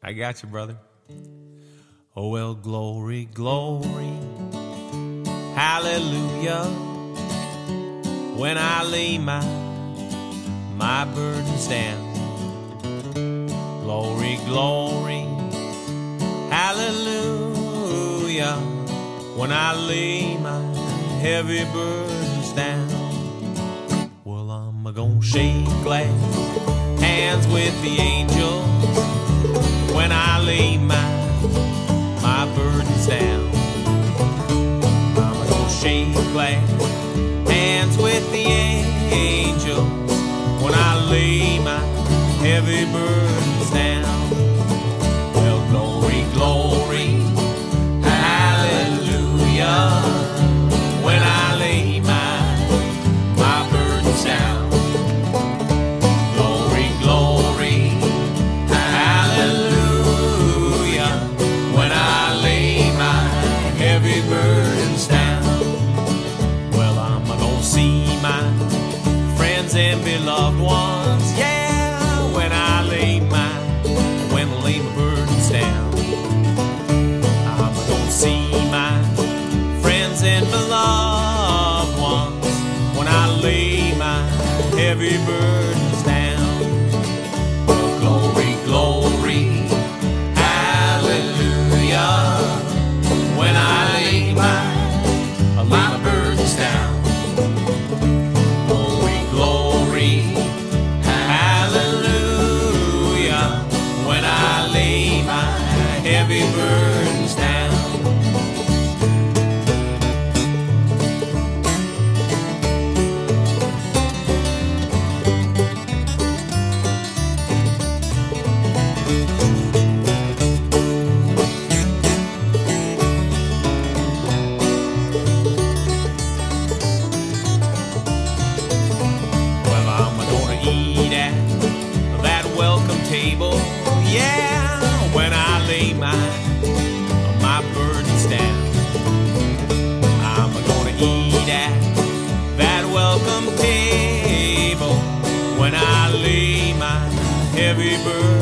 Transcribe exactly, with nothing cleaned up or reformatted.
I got you, brother. Oh, well, glory, glory, hallelujah. When I lay my, my burdens down. Glory, glory, hallelujah. When I lay my heavy burdens down. Well, I'm gonna shake glad hands with the angels when I lay my, my burdens down. I'm gonna shake glad hands with the angels when I lay my heavy burdens down. Well, glory, glory, hallelujah. When I lay my, my burdens down. Glory, glory, hallelujah. When I lay my heavy burdens down. Well, I'm gonna see my friends and beloved ones, yeah, when I lay my, when I lay my burdens down. I'm gonna see my friends and beloved ones when I lay my heavy burdens down. Oh, glory, glory, hallelujah. When I lay my, I lay my burdens down. Glory, glory, hallelujah. When I lay my heavy burdens down. Well, I'm gonna eat at that welcome table, yeah, when I lay my, my burdens down. I'm gonna eat at that welcome table when I lay my heavy burdens